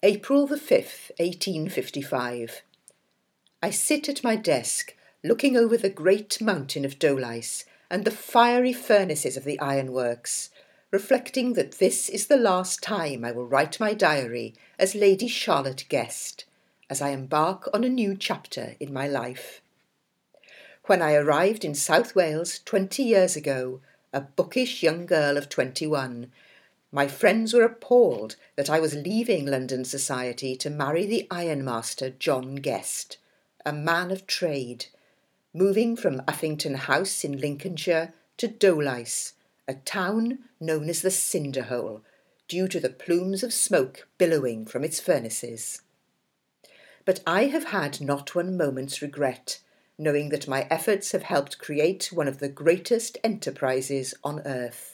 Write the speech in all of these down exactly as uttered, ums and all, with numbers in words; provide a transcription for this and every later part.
April the fifth, eighteen fifty-five. I sit at my desk, looking over the great mountain of Dowlais and the fiery furnaces of the ironworks, reflecting that this is the last time I will write my diary as Lady Charlotte Guest, as I embark on a new chapter in my life. When I arrived in South Wales twenty years ago, a bookish young girl of twenty-one, my friends were appalled that I was leaving London society to marry the ironmaster John Guest, a man of trade, moving from Uffington House in Lincolnshire to Dowlais, a town known as the Cinder Hole, due to the plumes of smoke billowing from its furnaces. But I have had not one moment's regret, knowing that my efforts have helped create one of the greatest enterprises on earth.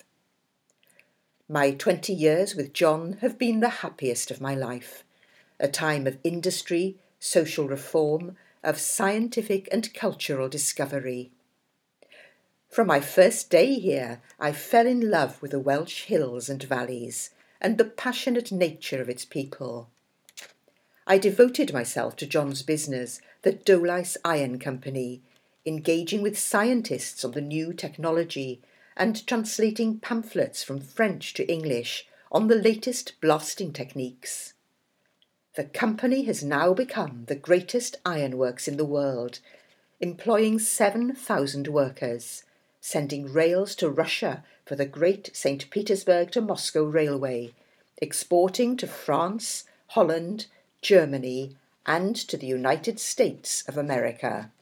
My twenty years with John have been the happiest of my life, a time of industry, social reform, of scientific and cultural discovery. From my first day here, I fell in love with the Welsh hills and valleys, and the passionate nature of its people. I devoted myself to John's business, the Dowlais Iron Company, engaging with scientists on the new technology and translating pamphlets from French to English on the latest blasting techniques. The company has now become the greatest ironworks in the world, employing seven thousand workers, sending rails to Russia for the great Saint Petersburg to Moscow railway, exporting to France, Holland, Germany, and to the United States of America.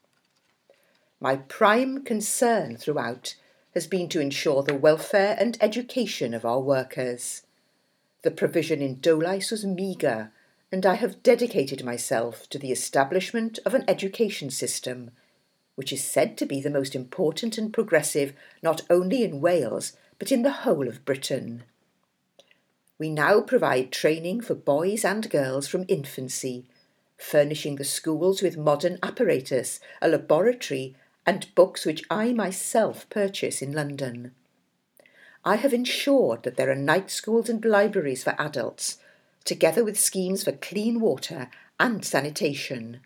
My prime concern throughout has been to ensure the welfare and education of our workers. The provision in Dowlais was meagre, and I have dedicated myself to the establishment of an education system, which is said to be the most important and progressive not only in Wales, but in the whole of Britain. We now provide training for boys and girls from infancy, furnishing the schools with modern apparatus, a laboratory, and books which I myself purchase in London. I have ensured that there are night schools and libraries for adults, together with schemes for clean water and sanitation.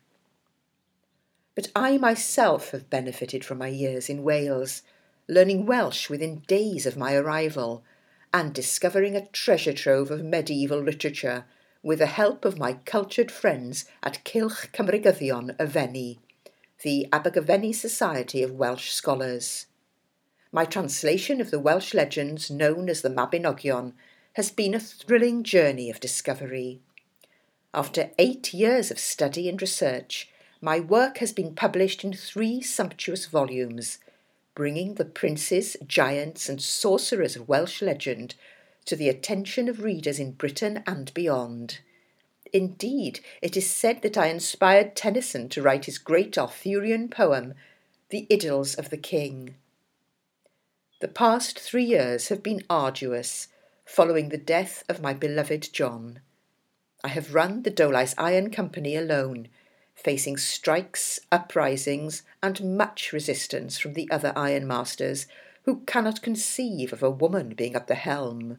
But I myself have benefited from my years in Wales, learning Welsh within days of my arrival, and discovering a treasure trove of medieval literature with the help of my cultured friends at Cylch Cymrigyddion y Fenni, the Abergavenny Society of Welsh Scholars. My translation of the Welsh legends known as the Mabinogion has been a thrilling journey of discovery. After eight years of study and research, my work has been published in three sumptuous volumes, bringing the princes, giants and sorcerers of Welsh legend to the attention of readers in Britain and beyond. Indeed, it is said that I inspired Tennyson to write his great Arthurian poem, The Idylls of the King. The past three years have been arduous, following the death of my beloved John. I have run the Dowlais Iron Company alone, facing strikes, uprisings, and much resistance from the other ironmasters who cannot conceive of a woman being at the helm.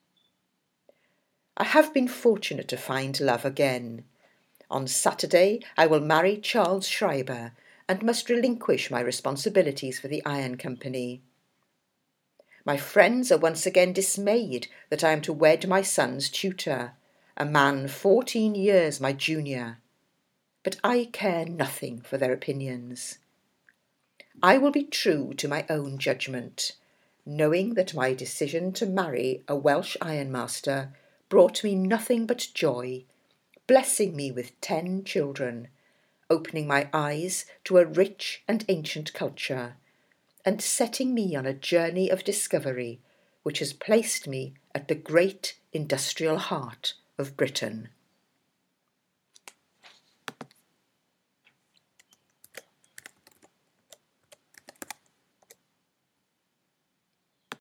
I have been fortunate to find love again. On Saturday I will marry Charles Schreiber and must relinquish my responsibilities for the Iron Company. My friends are once again dismayed that I am to wed my son's tutor, a man fourteen years my junior, but I care nothing for their opinions. I will be true to my own judgment, knowing that my decision to marry a Welsh ironmaster brought me nothing but joy, blessing me with ten children, opening my eyes to a rich and ancient culture, and setting me on a journey of discovery which has placed me at the great industrial heart of Britain.